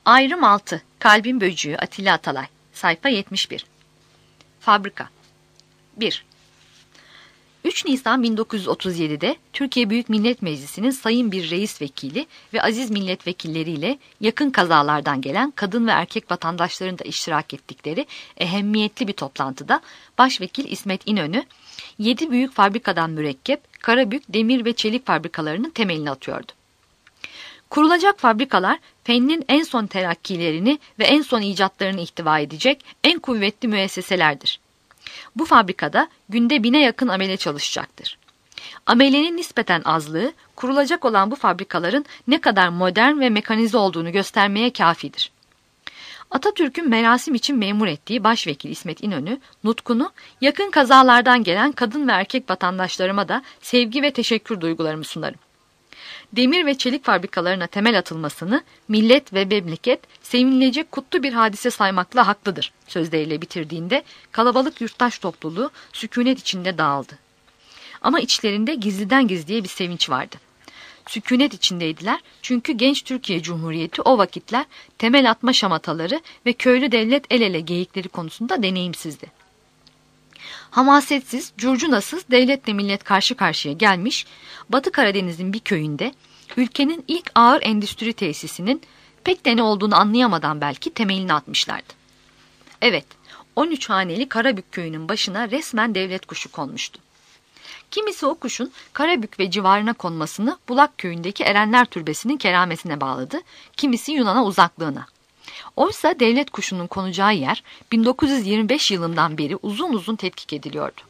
Ayrım 6. Kalbin Böcüğü Atilla Atalay. Sayfa 71. Fabrika. 1. 3 Nisan 1937'de Türkiye Büyük Millet Meclisi'nin sayın bir reis vekili ve aziz milletvekilleriyle yakın kazalardan gelen kadın ve erkek vatandaşların da iştirak ettikleri ehemmiyetli bir toplantıda Başvekil İsmet İnönü 7 büyük fabrikadan mürekkep, Karabük, demir ve çelik fabrikalarının temelini atıyordu. Kurulacak fabrikalar fennin en son terakkilerini ve en son icatlarını ihtiva edecek en kuvvetli müesseselerdir. Bu fabrikada günde 1000'e yakın amele çalışacaktır. Amelenin nispeten azlığı, kurulacak olan bu fabrikaların ne kadar modern ve mekanize olduğunu göstermeye kafidir. Atatürk'ün merasim için memur ettiği Başvekil İsmet İnönü, nutkunu yakın kazalardan gelen kadın ve erkek vatandaşlarıma da sevgi ve teşekkür duygularımı sunarım. Demir ve çelik fabrikalarına temel atılmasını millet ve memleket sevinilecek kutlu bir hadise saymakla haklıdır sözleriyle bitirdiğinde kalabalık yurttaş topluluğu sükûnet içinde dağıldı. Ama içlerinde gizliden gizliye bir sevinç vardı. Sükûnet içindeydiler çünkü genç Türkiye Cumhuriyeti o vakitler temel atma şamataları ve köylü devlet el ele geyikleri konusunda deneyimsizdi. Hamasetsiz, curcunasız devletle millet karşı karşıya gelmiş, Batı Karadeniz'in bir köyünde ülkenin ilk ağır endüstri tesisinin pek de ne olduğunu anlayamadan belki temelini atmışlardı. Evet, 13 haneli Karabük köyünün başına resmen devlet kuşu konmuştu. Kimisi o kuşun Karabük ve civarına konmasını Bulak köyündeki Erenler Türbesi'nin kerametine bağladı, kimisi Yunan'a uzaklığına. Oysa devlet kuşunun konacağı yer 1925 yılından beri uzun uzun tetkik ediliyordu.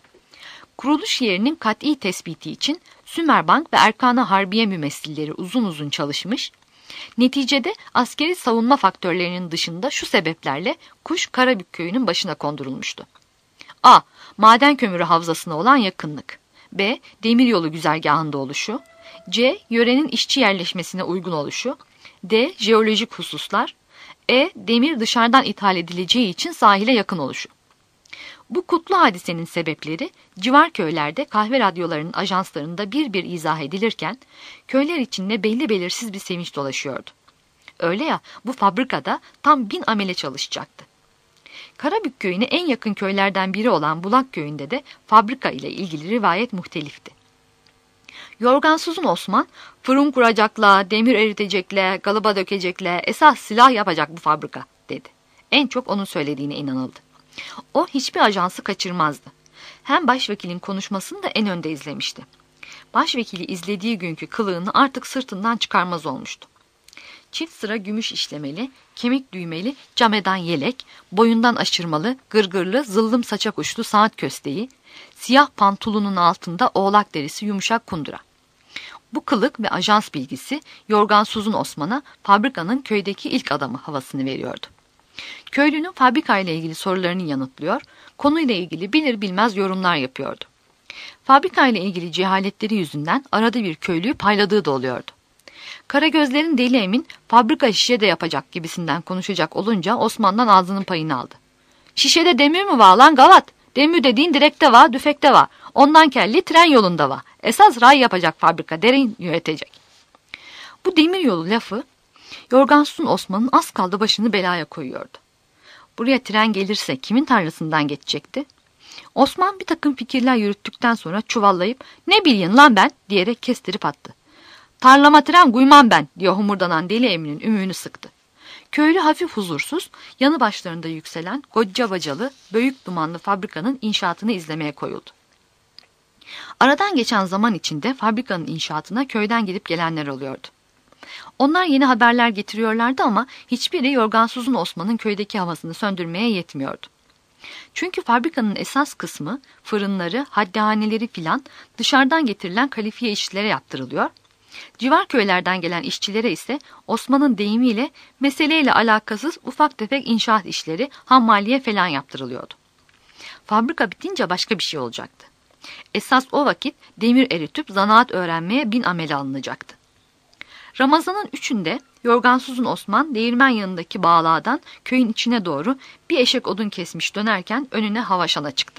Kuruluş yerinin kat'i tespiti için Sümerbank ve Erkan-ı Harbiye mümessilleri uzun uzun çalışmış, neticede askeri savunma faktörlerinin dışında şu sebeplerle kuş Karabük köyünün başına kondurulmuştu. A. Maden kömürü havzasına olan yakınlık. B. Demiryolu güzergahında oluşu. C. Yörenin işçi yerleşmesine uygun oluşu. D. Jeolojik hususlar. E. Demir dışarıdan ithal edileceği için sahile yakın oluşu. Bu kutlu hadisenin sebepleri civar köylerde kahve radyolarının ajanslarında bir bir izah edilirken köyler içinde belli belirsiz bir sevinç dolaşıyordu. Öyle ya, bu fabrikada tam 1000 amele çalışacaktı. Karabük köyüne en yakın köylerden biri olan Bulak köyünde de fabrika ile ilgili rivayet muhtelifti. Yorgansuzun Osman, fırın kuracakla, demir eritecekle, galıba dökecekle, esas silah yapacak bu fabrika, dedi. En çok onun söylediğine inanıldı. O hiçbir ajansı kaçırmazdı. Hem başvekilin konuşmasını da en önde izlemişti. Başvekili izlediği günkü kılığını artık sırtından çıkarmaz olmuştu. Çift sıra gümüş işlemeli, kemik düğmeli, cameden yelek, boyundan aşırmalı, gırgırlı, zıllım saçak uçlu saat kösteği, siyah pantolonun altında oğlak derisi yumuşak kundura. Bu kılık ve ajans bilgisi Yorgansuzun Osman'a fabrikanın köydeki ilk adamı havasını veriyordu. Köylünün fabrikayla ilgili sorularını yanıtlıyor, konuyla ilgili bilir bilmez yorumlar yapıyordu. Fabrikayla ilgili cehaletleri yüzünden arada bir köylüyü payladığı da oluyordu. Karagözlerin deli emin fabrika şişe de yapacak gibisinden konuşacak olunca Osman'dan ağzının payını aldı. Şişede demir mi var lan gavat? Demir dediğin direkte var, düfekte var. Ondan kelli tren yolunda var. Esas ray yapacak fabrika, derin yönetecek. Bu demir yolu lafı Yorgansuzun Osman'ın az kaldı başını belaya koyuyordu. Buraya tren gelirse kimin tarlasından geçecekti? Osman bir takım fikirler yürüttükten sonra çuvallayıp ne bileyim lan ben diyerek kestirip attı. Tarlama tren guymam ben diye homurdanan deli eminin ümüğünü sıktı. Köylü hafif huzursuz, yanı başlarında yükselen koca bacalı, büyük dumanlı fabrikanın inşaatını izlemeye koyuldu. Aradan geçen zaman içinde fabrikanın inşaatına köyden gidip gelenler oluyordu. Onlar yeni haberler getiriyorlardı ama hiçbiri Yorgansuzun Osman'ın köydeki havasını söndürmeye yetmiyordu. Çünkü fabrikanın esas kısmı, fırınları, haddihaneleri filan dışarıdan getirilen kalifiye işçilere yaptırılıyor. Civar köylerden gelen işçilere ise Osman'ın deyimiyle meseleyle alakasız ufak tefek inşaat işleri, hammaliye falan yaptırılıyordu. Fabrika bitince başka bir şey olacaktı. Esas o vakit demir eritip zanaat öğrenmeye 1000 amele alınacaktı. Ramazan'ın 3'ünde Yorgansuzun Osman değirmen yanındaki bağlağdan köyün içine doğru bir eşek odun kesmiş dönerken önüne Havaşan'a çıktı.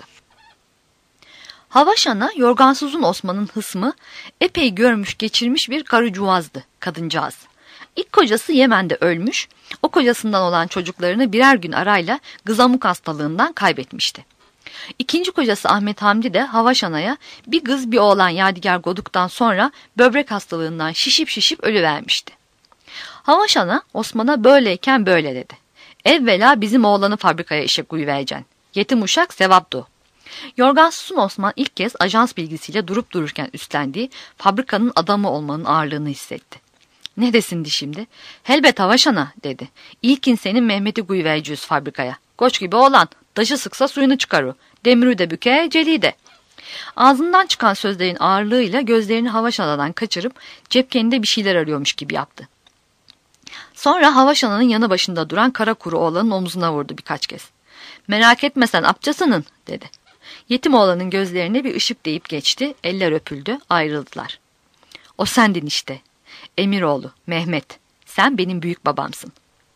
Havaşan'a Yorgansuzun Osman'ın hısmı epey görmüş geçirmiş bir karıcuvazdı kadıncağız. İlk kocası Yemen'de ölmüş, o kocasından olan çocuklarını birer gün arayla kızamık hastalığından kaybetmişti. İkinci kocası Ahmet Hamdi de Havaşana'ya bir kız bir oğlan yadigar goduktan sonra böbrek hastalığından şişip ölüvermişti. Havaşana Osman'a böyleyken böyle dedi. Evvela bizim oğlanı fabrikaya işe koyuvereceksin. Yetim uşak sevaptu. Yorgansuzun Osman ilk kez ajans bilgisiyle durup dururken üstlendiği fabrikanın adamı olmanın ağırlığını hissetti. Ne desindi şimdi? Helbet Havaşana dedi. İlkin senin Mehmet'i koyuvereceğiz fabrikaya. Koç gibi oğlan taşı sıksa suyunu çıkarır. Demiri de büke celiği de. Ağzından çıkan sözlerin ağırlığıyla gözlerini Havaşana'dan kaçırıp cepkeninde bir şeyler arıyormuş gibi yaptı. Sonra Havaşana'nın yanı başında duran kara kuru oğlanın omzuna vurdu birkaç kez. Merak etme sen apçasının dedi. Yetim oğlanın gözlerine bir ışık deyip geçti, eller öpüldü, ayrıldılar. O sendin işte. Emiroğlu, Mehmet, sen benim büyük babamsın.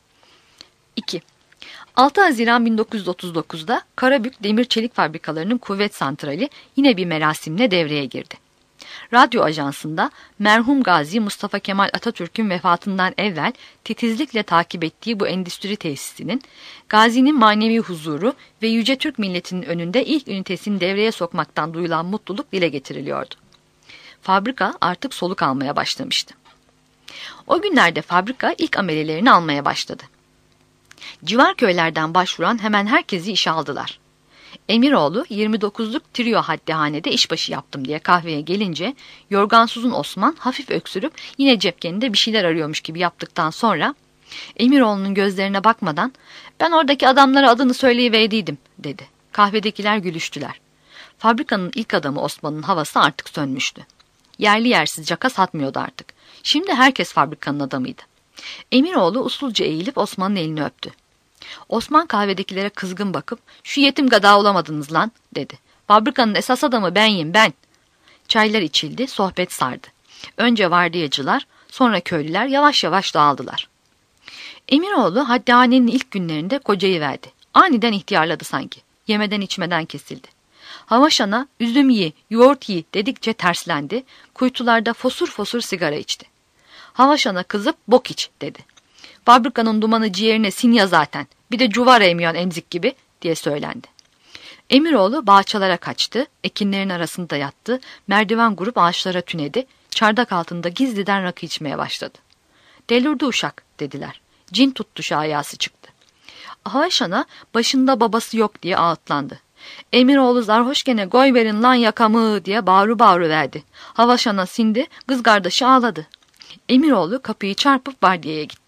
2. 6 Haziran 1939'da Karabük Demir Çelik Fabrikalarının kuvvet santrali yine bir merasimle devreye girdi. Radyo ajansında merhum Gazi Mustafa Kemal Atatürk'ün vefatından evvel titizlikle takip ettiği bu endüstri tesisinin, Gazi'nin manevi huzuru ve yüce Türk milletinin önünde ilk ünitesini devreye sokmaktan duyulan mutluluk dile getiriliyordu. Fabrika artık soluk almaya başlamıştı. O günlerde fabrika ilk amelelerini almaya başladı. Civar köylerden başvuran hemen herkesi işe aldılar. Emiroğlu 29'luk trio haddihanede işbaşı yaptım diye kahveye gelince yorgansuzun Osman hafif öksürüp yine cepkeninde bir şeyler arıyormuş gibi yaptıktan sonra Emiroğlu'nun gözlerine bakmadan ben oradaki adamlara adını söyleyiverdiydim dedi. Kahvedekiler gülüştüler. Fabrikanın ilk adamı Osman'ın havası artık sönmüştü. Yerli yersiz caka satmıyordu artık. Şimdi herkes fabrikanın adamıydı. Emiroğlu usulca eğilip Osman'ın elini öptü. Osman kahvedekilere kızgın bakıp şu yetim gada olamadınız lan dedi. Fabrikanın esas adamı benyim ben. Çaylar içildi, sohbet sardı. Önce vardiyacılar, sonra köylüler yavaş yavaş dağıldılar. Emiroğlu haddihanenin ilk günlerinde kocayı verdi. Aniden ihtiyarladı sanki. Yemeden içmeden kesildi. Havaşana üzüm ye, yoğurt ye dedikçe terslendi. Kuytularda fosur fosur sigara içti. Havaşana kızıp bok iç dedi. Fabrikanın dumanı ciğerine sinya zaten. Bir de cuvar emiyon emzik gibi diye söylendi. Emiroğlu bahçalara kaçtı, ekinlerin arasında yattı, merdiven kurup ağaçlara tünedi, çardak altında gizliden rakı içmeye başladı. Delirdi uşak dediler. Cin tuttu şayası çıktı. Havaşana başında babası yok diye ağıtlandı. Emiroğlu zarhoş gene goy verin lan yakamı diye bağırı verdi. Havaşana sindi, kız kardeşi ağladı. Emiroğlu kapıyı çarpıp vardiyaya gitti.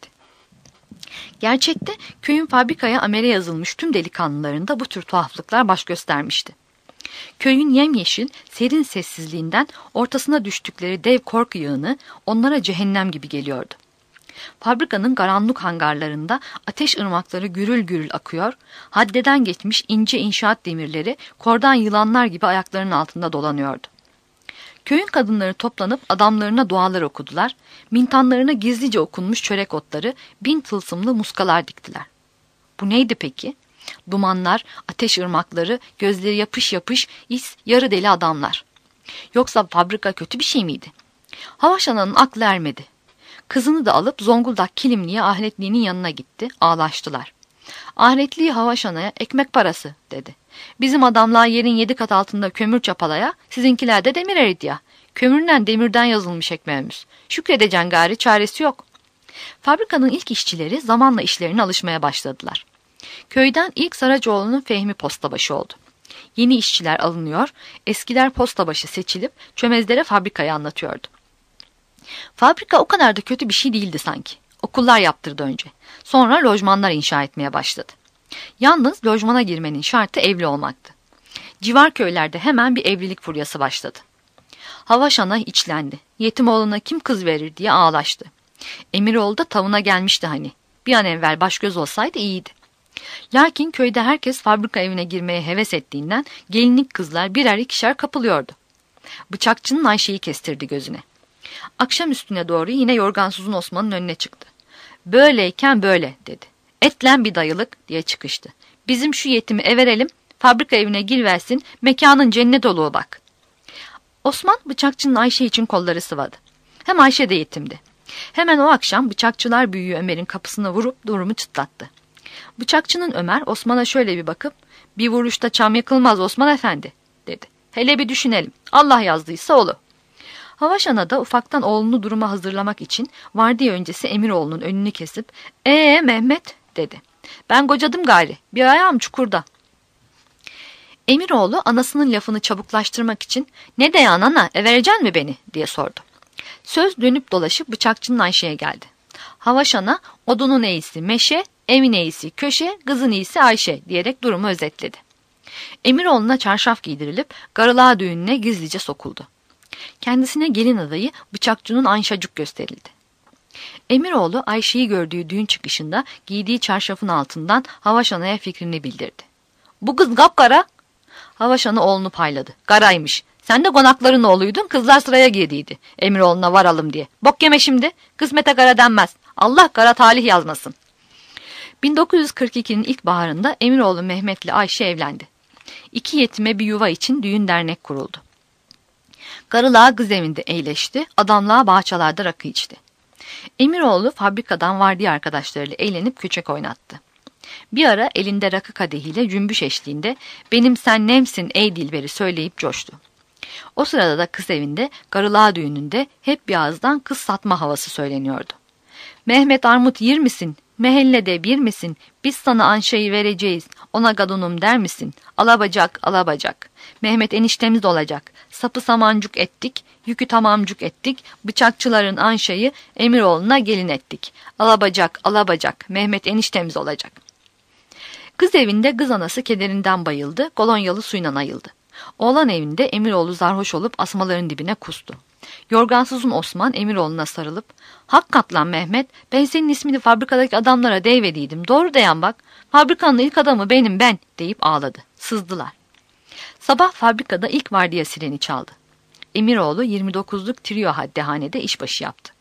Gerçekte köyün fabrikaya amele yazılmış tüm delikanlılarında bu tür tuhaflıklar baş göstermişti. Köyün yemyeşil, serin sessizliğinden ortasına düştükleri dev korku yığını onlara cehennem gibi geliyordu. Fabrikanın karanlık hangarlarında ateş ırmakları gürül gürül akıyor, haddeden geçmiş ince inşaat demirleri kordan yılanlar gibi ayaklarının altında dolanıyordu. Köyün kadınları toplanıp adamlarına dualar okudular, mintanlarına gizlice okunmuş çörek otları, 1000 tılsımlı muskalar diktiler. Bu neydi peki? Dumanlar, ateş ırmakları, gözleri yapış yapış, yarı deli adamlar. Yoksa fabrika kötü bir şey miydi? Havaşana'nın aklı ermedi. Kızını da alıp Zonguldak Kilimli'ye ahretliğinin yanına gitti, ağlaştılar. Ahretliği Havaşana'ya ekmek parası dedi. Bizim adamlar yerin 7 kat altında kömür çapalaya, sizinkiler de demir erit ya. Kömürden demirden yazılmış ekmeğimiz. Şükredeceksin gari, çaresi yok. Fabrikanın ilk işçileri zamanla işlerine alışmaya başladılar. Köyden ilk Saracoğlu'nun Fehmi postabaşı oldu. Yeni işçiler alınıyor, eskiler postabaşı seçilip çömezlere fabrikayı anlatıyordu. Fabrika o kadar da kötü bir şey değildi sanki. Okullar yaptırdı önce. Sonra lojmanlar inşa etmeye başladı. Yalnız lojmana girmenin şartı evli olmaktı. Civar köylerde hemen bir evlilik furyası başladı. Havaşana içlendi. Yetim oğluna kim kız verir diye ağlaştı. Emiroğlu da tavına gelmişti hani. Bir an evvel baş göz olsaydı iyiydi. Lakin köyde herkes fabrika evine girmeye heves ettiğinden gelinlik kızlar birer ikişer kapılıyordu. Bıçakçının Ayşe'yi kestirdi gözüne. Akşam üstüne doğru yine yorgansuzun Osman'ın önüne çıktı. Böyleyken böyle dedi. Etlen bir dayılık diye çıkıştı. Bizim şu yetimi everelim, fabrika evine girversin, mekanın cennet oluğu bak. Osman bıçakçının Ayşe için kolları sıvadı. Hem Ayşe de yetimdi. Hemen o akşam bıçakçılar büyüğü Ömer'in kapısına vurup durumu çıtlattı. Bıçakçının Ömer Osman'a şöyle bir bakıp "Bir vuruşta çam yakılmaz Osman Efendi," dedi. "Hele bir düşünelim. Allah yazdıysa olur." Havaş Ana da ufaktan oğlunu duruma hazırlamak için vardiya öncesi Emiroğlu'nun önünü kesip Mehmet," dedi. "Ben kocadım gayri. Bir ayağım çukurda." Emiroğlu anasının lafını çabuklaştırmak için "Ne deyan ana, vereceksin mi beni?" diye sordu. Söz dönüp dolaşıp bıçakçının Ayşe'ye geldi. Havaş Ana "Odunun iyisi meşe, evin iyisi köşe, kızın iyisi Ayşe," diyerek durumu özetledi. Emiroğlu'na çarşaf giydirilip Garılığa düğününe gizlice sokuldu. Kendisine gelin adayı bıçakçının Ayşacık gösterildi. Emiroğlu Ayşe'yi gördüğü düğün çıkışında giydiği çarşafın altından Havaş Ana'ya fikrini bildirdi. "Bu kız kapkara." Havaş Ana oğlunu payladı. "Garaymış. Sen de konakların oğluydun, kızlar sıraya girdiydi. Emiroğlu'na varalım diye. Bok yeme şimdi. Kısmete kara denmez. Allah kara talih yazmasın." 1942'nin ilk baharında Emiroğlu Mehmet'le Ayşe evlendi. İki yetime bir yuva için düğün dernek kuruldu. Garılığa kız evinde eğleşti, adamlığa bahçelerde rakı içti. Emiroğlu fabrikadan vardiya arkadaşlarıyla eğlenip köçek oynattı. Bir ara elinde rakı kadehiyle cümbüş eşliğinde "Benim sen nemsin ey dilberi" söyleyip coştu. O sırada da kız evinde Garılığa düğününde hep bir ağızdan kız satma havası söyleniyordu. "Mehmet armut yer misin? Mehellede bir misin? Biz sana Anşa'yı vereceğiz. Ona gadunum der misin? Alabacak, alabacak. Mehmet eniştemiz olacak. Sapı samancuk ettik, yükü tamamcuk ettik. Bıçakçıların Anşa'yı Emiroğlu'na gelin ettik. Alabacak, alabacak. Mehmet eniştemiz olacak." Kız evinde kız anası kederinden bayıldı, kolonyalı suyla ayıldı. Oğlan evinde Emiroğlu sarhoş olup asmaların dibine kustu. Yorgansuzun Osman Emiroğlu'na sarılıp "Hakikat lan Mehmet, ben senin ismini fabrikadaki adamlara deyvediydim. Doğru dayan bak. Fabrikanın ilk adamı benim ben," deyip ağladı. Sızdılar. Sabah fabrikada ilk vardiya sireni çaldı. Emiroğlu 29'luk trio haddehanede işbaşı yaptı.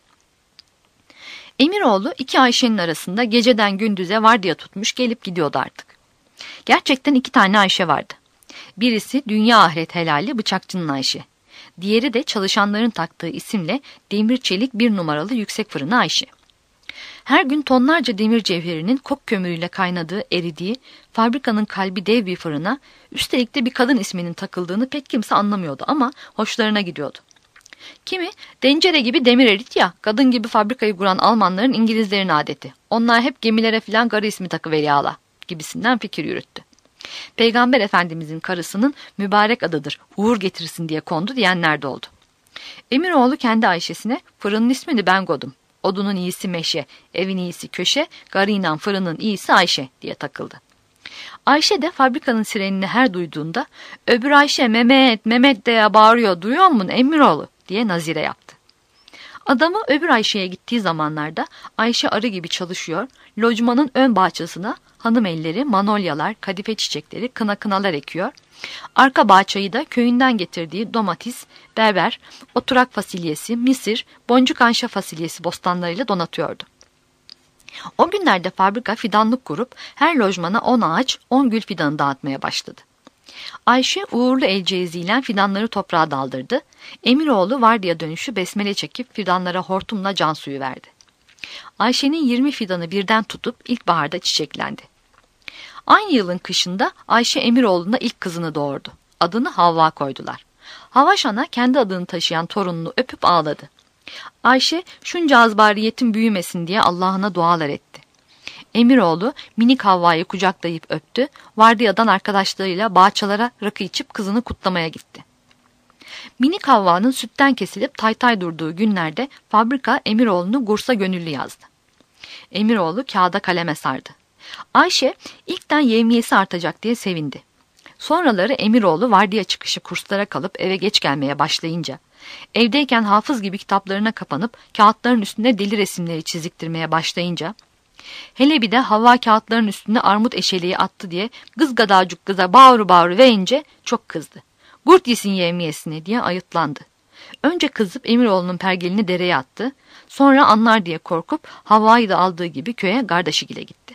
Emiroğlu iki Ayşe'nin arasında geceden gündüze vardiya tutmuş gelip gidiyordu artık. Gerçekten iki tane Ayşe vardı. Birisi dünya ahiret helali bıçakçının Ayşe. Diğeri de çalışanların taktığı isimle demir çelik bir numaralı yüksek fırını Ayşe. Her gün tonlarca demir cevherinin kok kömürüyle kaynadığı, eridiği, fabrikanın kalbi dev bir fırına, üstelik de bir kadın isminin takıldığını pek kimse anlamıyordu ama hoşlarına gidiyordu. Kimi, "Dencere gibi demir erit ya, kadın gibi fabrikayı kuran Almanların İngilizlerin adeti. Onlar hep gemilere filan karı ismi takıveriyorlar," gibisinden fikir yürüttü. Peygamber Efendimizin karısının mübarek adıdır, uğur getirsin diye kondu diyenler de oldu. Emiroğlu kendi Ayşe'sine "Fırının ismini ben koydum. Odunun iyisi meşe, evin iyisi köşe, garıyla fırının iyisi Ayşe," diye takıldı. Ayşe de fabrikanın sirenini her duyduğunda "Öbür Ayşe Mehmet, Mehmet diye bağırıyor, duyuyor musun Emiroğlu?" diye nazire yaptı. Adamı öbür Ayşe'ye gittiği zamanlarda Ayşe arı gibi çalışıyor, lojmanın ön bahçesine hanım elleri, manolyalar, kadife çiçekleri, kınalar ekiyor. Arka bahçeyi da köyünden getirdiği domates, berber, oturak fasulyesi, misir, boncuk anşa fasulyesi bostanlarıyla donatıyordu. O günlerde fabrika fidanlık kurup her lojmana 10 ağaç, 10 gül fidanı dağıtmaya başladı. Ayşe uğurlu el cehiziyle fidanları toprağa daldırdı. Emiroğlu vardiya dönüşü besmele çekip fidanlara hortumla can suyu verdi. Ayşe'nin 20 fidanı birden tutup ilkbaharda çiçeklendi. Aynı yılın kışında Ayşe Emiroğlu'na ilk kızını doğurdu. Adını Havva koydular. Havaş Ana kendi adını taşıyan torununu öpüp ağladı. Ayşe şunca az bari yetim büyümesin diye Allah'ına dualar etti. Emiroğlu minik Havva'yı kucaklayıp öptü, vardiyadan arkadaşlarıyla bahçelere rakı içip kızını kutlamaya gitti. Minik Havva'nın sütten kesilip taytay durduğu günlerde fabrika Emiroğlu'nu Gurs'a gönüllü yazdı. Emiroğlu kağıda kaleme sardı. Ayşe ilkten yevmiyesi artacak diye sevindi. Sonraları Emiroğlu vardiya çıkışı kurslara kalıp eve geç gelmeye başlayınca, evdeyken hafız gibi kitaplarına kapanıp kağıtların üstüne deli resimleri çiziktirmeye başlayınca, hele bir de Havva kağıtların üstüne armut eşeliği attı diye kız gadacık kıza bağırı bağırı verince çok kızdı. "Gurt yesin yevmiyesini," diye ayıtlandı. Önce kızıp Emiroğlu'nun pergelini dereye attı, sonra anlar diye korkup Havva'yı da aldığı gibi köye kardeşigile gitti.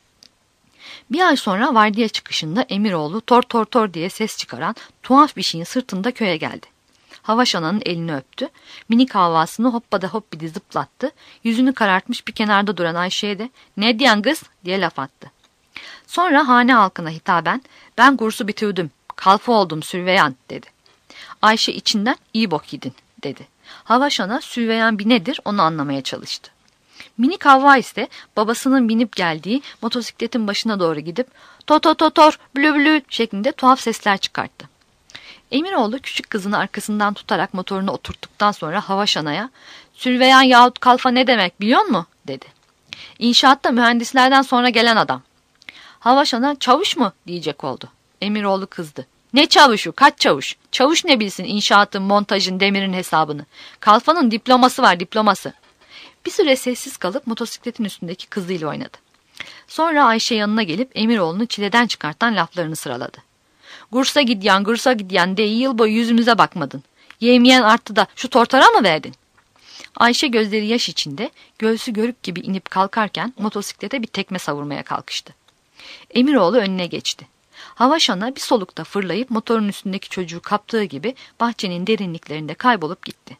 Bir ay sonra vardiya çıkışında Emiroğlu tor tor tor diye ses çıkaran tuhaf bir şeyin sırtında köye geldi. Havaş Ana'nın elini öptü. Minik Havva'sını hoppada hoppidi zıplattı. Yüzünü karartmış bir kenarda duran Ayşe'ye de "Ne diyen kız?" diye laf attı. Sonra hane halkına hitaben "Ben kursu bitirdim, kalfa oldum Sürveyan" dedi. Ayşe içinden "İyi bok yedin" dedi. Havaş Ana Sürveyan bir nedir onu anlamaya çalıştı. Minik Havva ise babasının binip geldiği motosikletin başına doğru gidip "Totor, blü blü" şeklinde tuhaf sesler çıkarttı. Emiroğlu küçük kızını arkasından tutarak motoruna oturttuktan sonra Havaş Ana'ya "Sürveyan yahut kalfa ne demek biliyor musun?" dedi. "İnşaatta mühendislerden sonra gelen adam." Havaş Ana "Çavuş mu?" diyecek oldu. Emiroğlu kızdı. "Ne çavuşu? Kaç çavuş? Çavuş ne bilsin inşaatın, montajın, demirin hesabını? Kalfanın diploması var, diploması." Bir süre sessiz kalıp motosikletin üstündeki kızıyla oynadı. Sonra Ayşe yanına gelip Emiroğlu'nu çileden çıkartan laflarını sıraladı. "Gursa gidyan de yıl boyu yüzümüze bakmadın. Yemeyen arttı da şu tortara mı verdin?" Ayşe gözleri yaş içinde, göğsü görük gibi inip kalkarken motosiklete bir tekme savurmaya kalkıştı. Emiroğlu önüne geçti. Havaş Ana bir solukta fırlayıp motorun üstündeki çocuğu kaptığı gibi bahçenin derinliklerinde kaybolup gitti.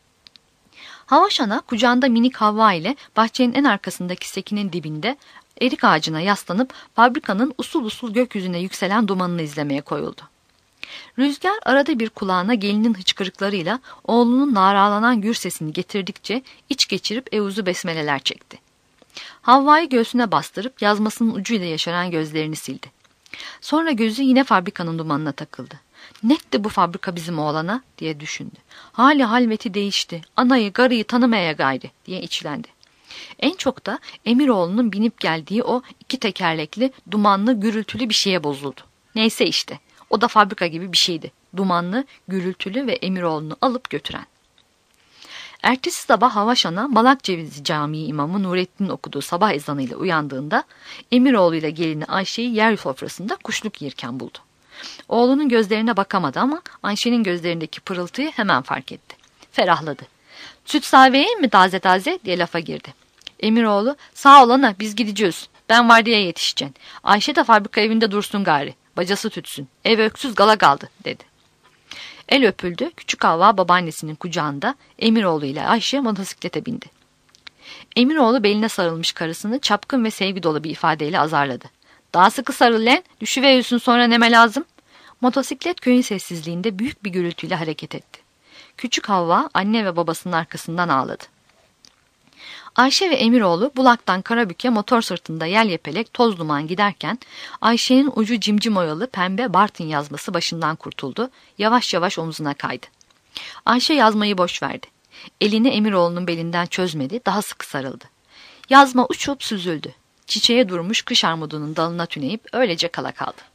Havaş Ana kucağında minik Havva ile bahçenin en arkasındaki sekinin dibinde erik ağacına yaslanıp fabrikanın usul usul gökyüzüne yükselen dumanını izlemeye koyuldu. Rüzgar arada bir kulağına gelinin hıçkırıklarıyla oğlunun naralanan gür sesini getirdikçe iç geçirip evuzu besmeleler çekti. Havva'yı göğsüne bastırıp yazmasının ucuyla yaşaran gözlerini sildi. Sonra gözü yine fabrikanın dumanına takıldı. "Netti bu fabrika bizim oğlana?" diye düşündü. "Hali halveti değişti. Anayı garıyı tanımaya gayri" diye içlendi. En çok da Emiroğlu'nun binip geldiği o iki tekerlekli, dumanlı, gürültülü bir şeye bozuldu. Neyse işte, o da fabrika gibi bir şeydi. Dumanlı, gürültülü ve Emiroğlu'nu alıp götüren. Ertesi sabah Havaş Ana, Balakcevizi Camii imamı Nurettin'in okuduğu sabah ezanıyla uyandığında Emiroğlu ile gelini Ayşe'yi yer sofrasında kuşluk yiyirken buldu. Oğlunun gözlerine bakamadı ama Ayşe'nin gözlerindeki pırıltıyı hemen fark etti. Ferahladı. "Süt sağ vereyim mi taze diye lafa girdi. Emiroğlu "Sağ ol ana, biz gideceğiz. Ben vardiyaya yetişeceğim. Ayşe de fabrika evinde dursun gari. Bacası tütsün. Ev öksüz gala kaldı" dedi. El öpüldü. Küçük Havva babaannesinin kucağında, Emiroğlu ile Ayşe motosiklete bindi. Emiroğlu beline sarılmış karısını çapkın ve sevgi dolu bir ifadeyle azarladı. "Daha sıkı sarıl lan, düşüveriyorsun sonra neme lazım?" Motosiklet köyün sessizliğinde büyük bir gürültüyle hareket etti. Küçük Havva anne ve babasının arkasından ağladı. Ayşe ve Emiroğlu Bulak'tan Karabük'e motor sırtında yel yepelek toz duman giderken Ayşe'nin ucu cimcim oyalı pembe Bartın yazması başından kurtuldu, yavaş yavaş omzuna kaydı. Ayşe yazmayı boş verdi. Elini Emiroğlu'nun belinden çözmedi, daha sıkı sarıldı. Yazma uçup süzüldü. Çiçeğe durmuş kış armudunun dalına tüneyip öylece kala kaldı.